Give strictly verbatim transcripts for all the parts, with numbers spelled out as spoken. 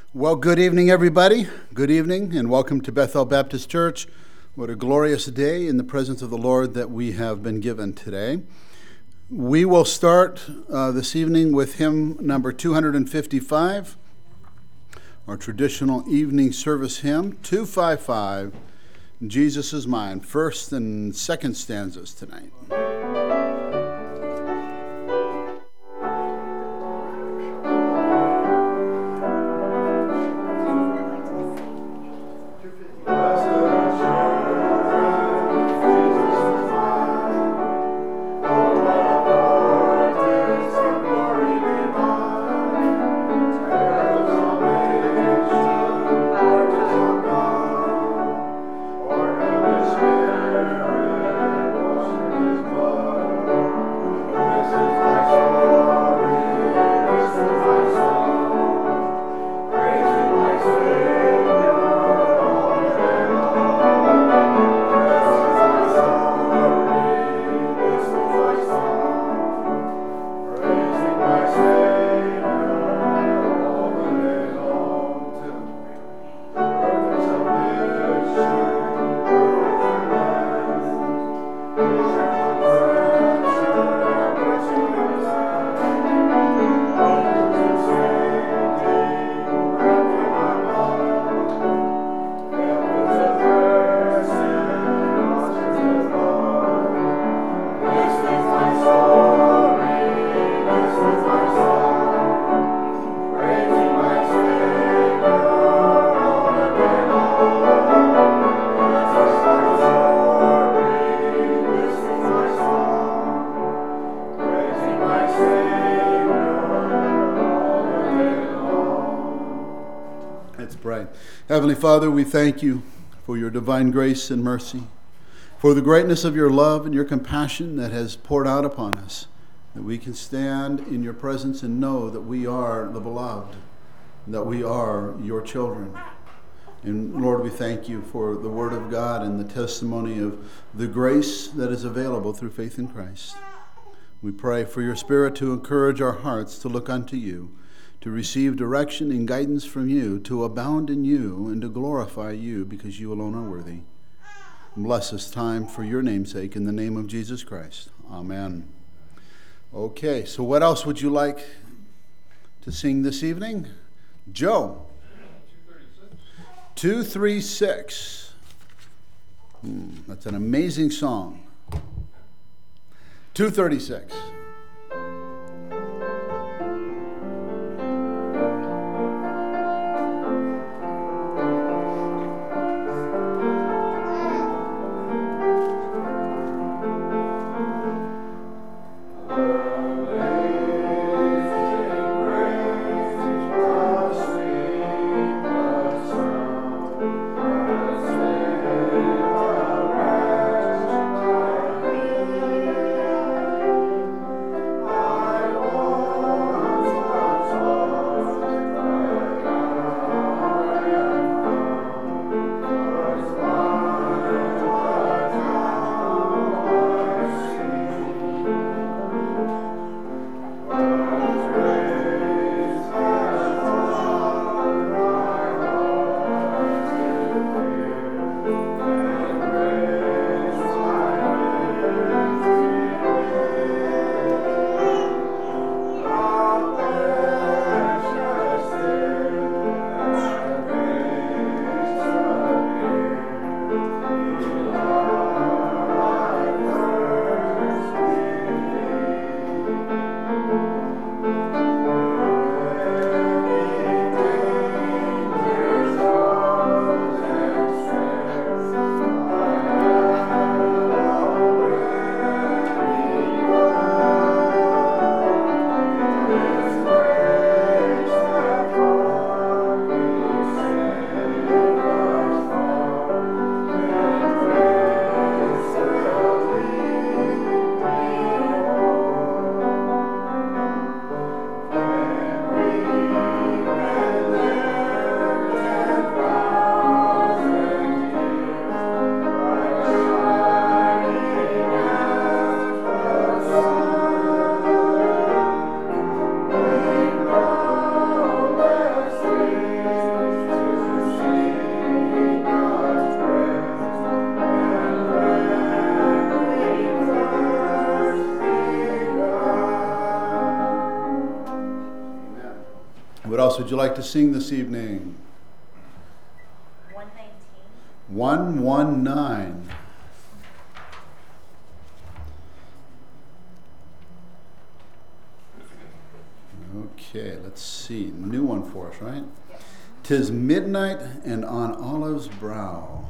Well, good evening, everybody. Good evening, and welcome to Bethel Baptist Church. What a glorious day in the presence of the Lord that we have been given today. We will start uh, this evening with hymn number two hundred fifty-five, our traditional evening service hymn, two fifty-five, Jesus is Mine, first and second stanzas tonight. Heavenly Father, we thank you for your divine grace and mercy, for the greatness of your love and your compassion that has poured out upon us, that we can stand in your presence and know that we are the beloved, that we are your children. And Lord, we thank you for the word of God and the testimony of the grace that is available through faith in Christ. We pray for your Spirit to encourage our hearts to look unto you, to receive direction and guidance from you, to abound in you, and to glorify you because you alone are worthy. Bless this time for your name's sake, in the name of Jesus Christ. Amen. Okay, so what else would you like to sing this evening? Joe. two thirty-six. Hmm, that's an amazing song. two thirty-six. What else would you like to sing this evening? one nineteen. one one nine. Okay, let's see. New one for us, right? Yes. 'Tis midnight and on Olive's brow.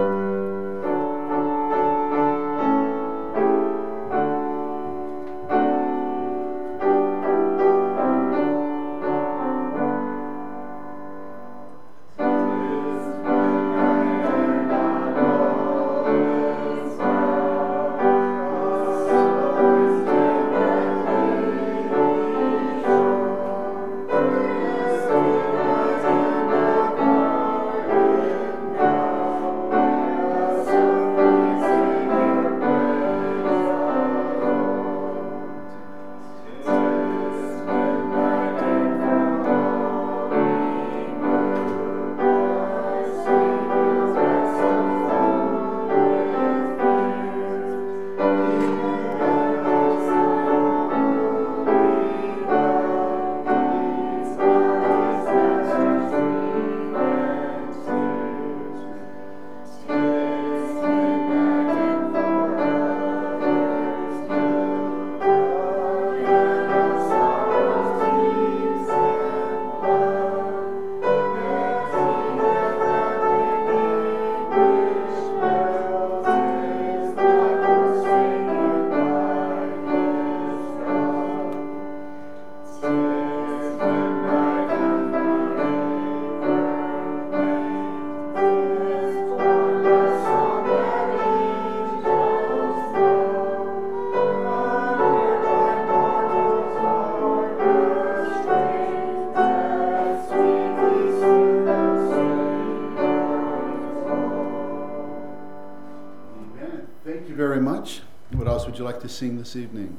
Very much. What else would you like to sing this evening?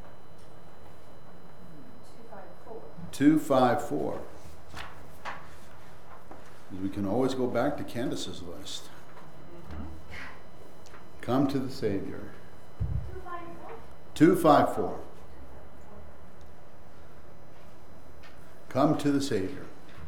two five four. We can always go back to Candace's list. Come to the Savior. two five four. Come to the Savior.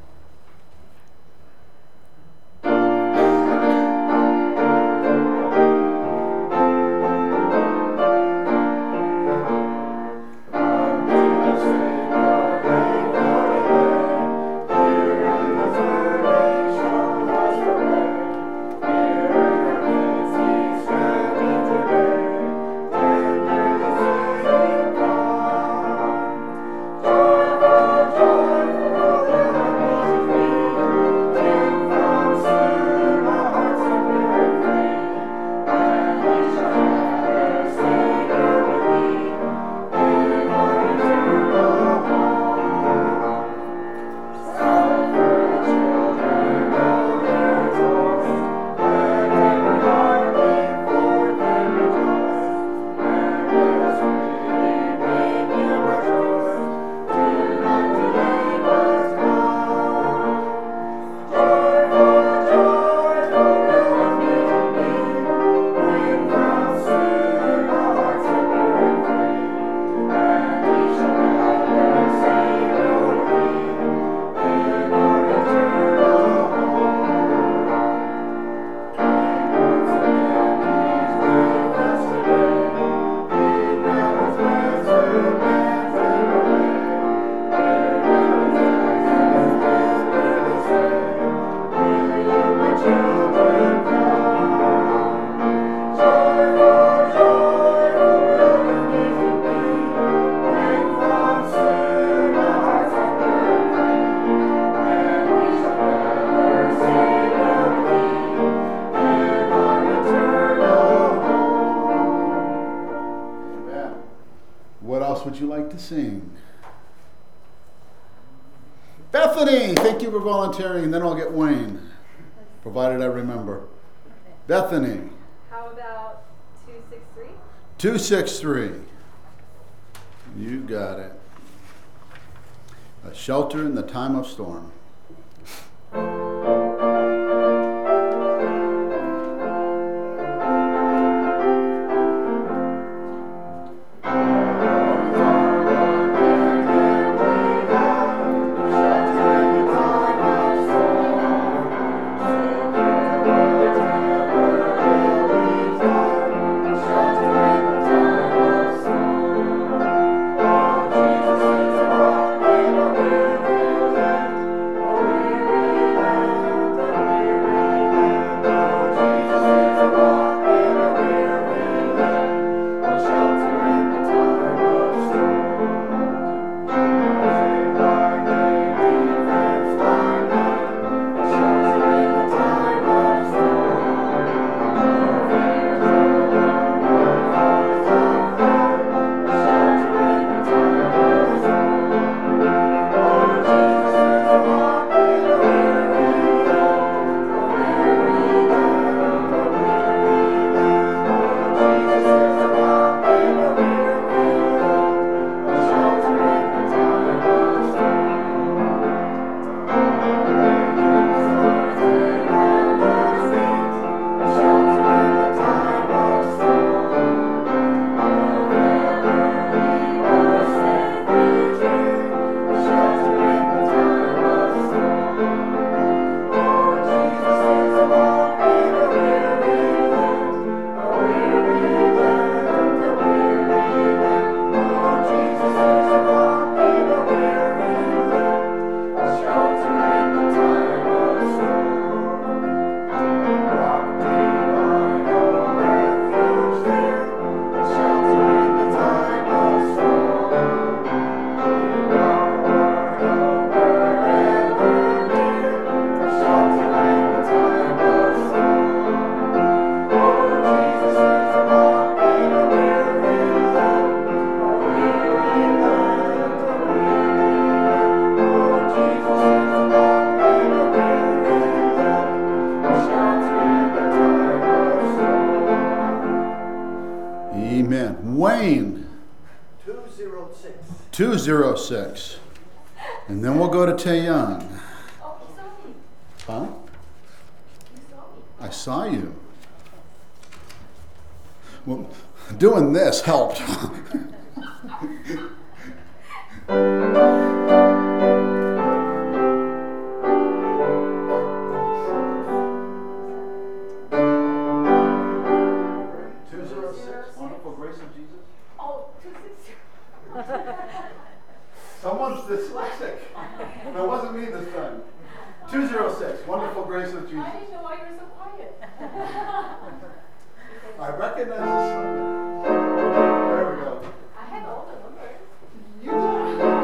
Would you like to sing? Bethany, thank you for volunteering, then I'll get Wayne, provided I remember. Okay. Bethany. How about two six three? two six three. You got it. A shelter in the time of storm. Thank you. zero six. And then we'll go to Taeyang. Oh, you saw me. Huh? You saw me. I saw you. Well, doing this helped. two zero six, Wonderful Grace of Jesus. Oh, two six zero. Someone's dyslexic. That wasn't me this time. two zero six, Wonderful Grace of Jesus. I didn't know why you were so quiet. I recognize the song. There we go. I had all the numbers. You did.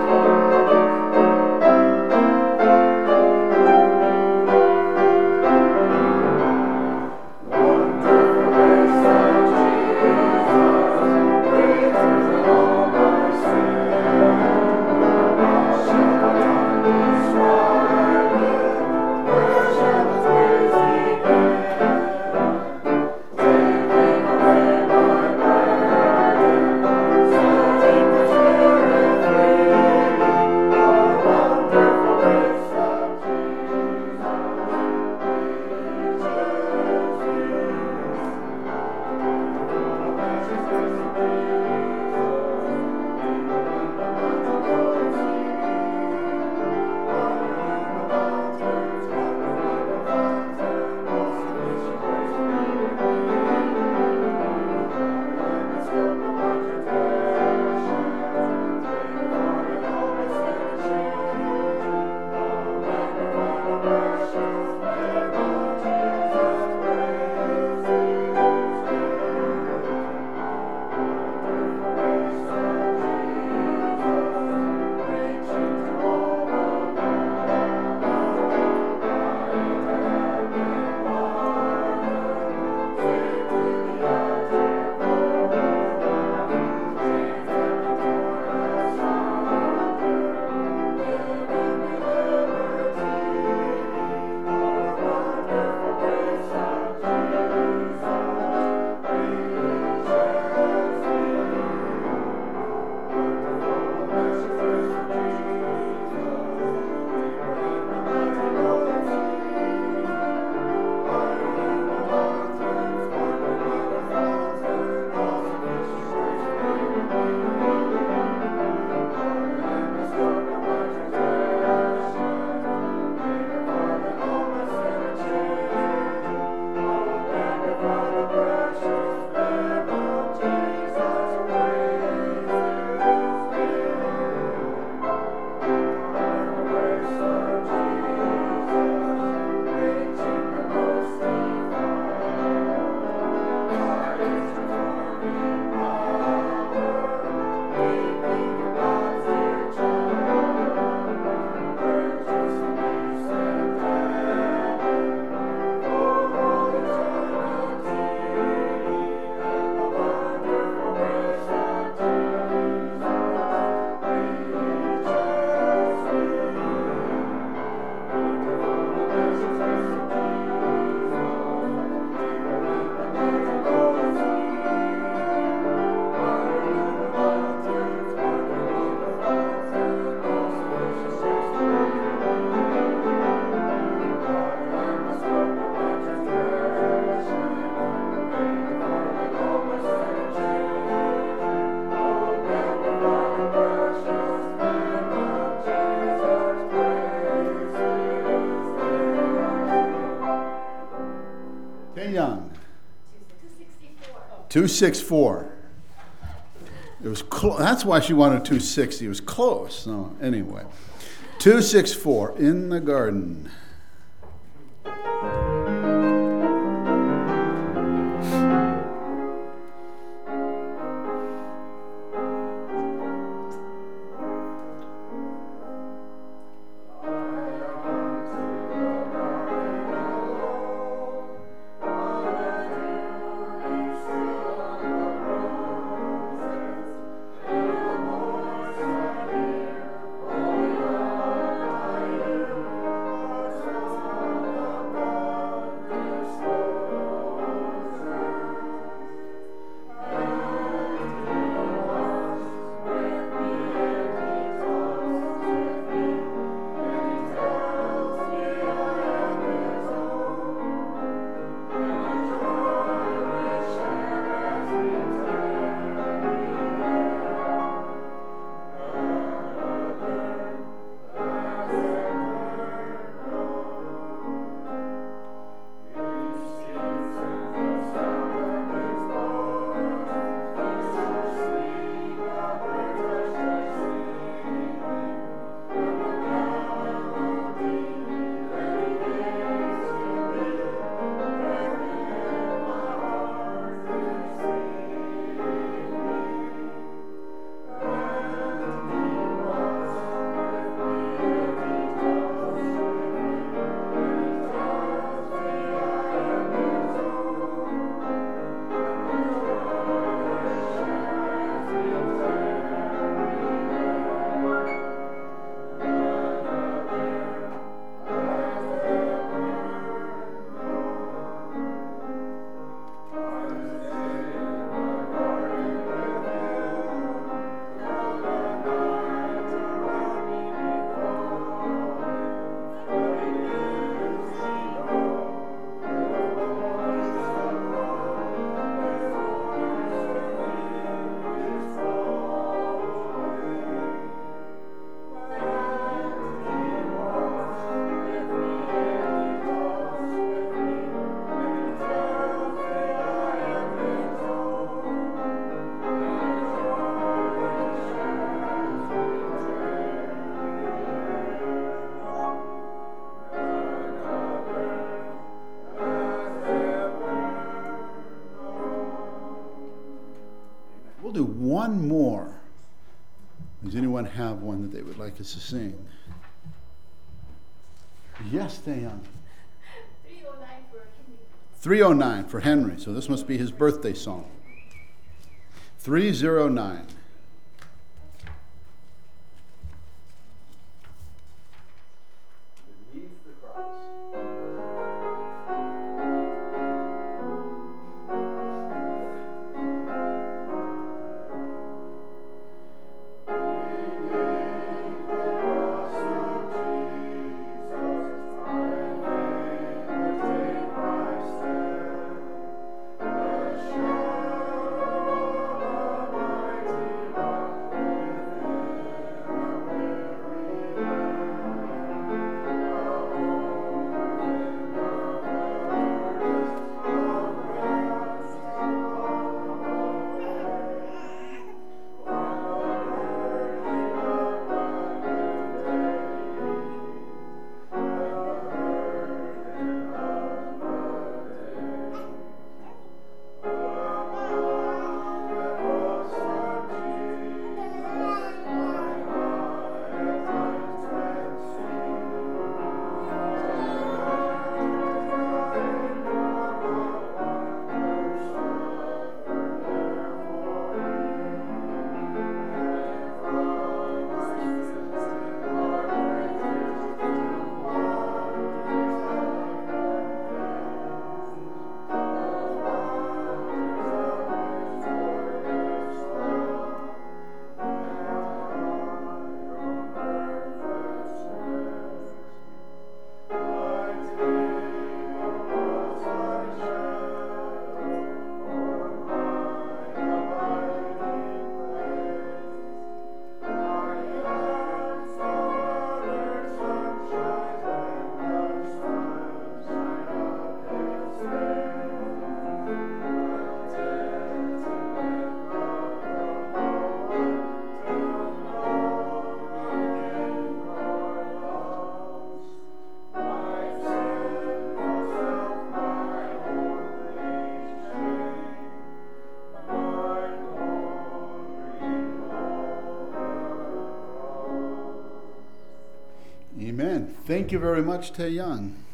two sixty-four. It was close. That's why she wanted two sixty. It was close. So anyway, two sixty-four, In the Garden. Thank one more. Does anyone have one that they would like us to sing? Yes, Taeyoung. three oh nine for Henry. three oh nine for Henry. So this must be his birthday song. three oh nine. Beneath the cross. Amen. Thank you very much, Taeyoung.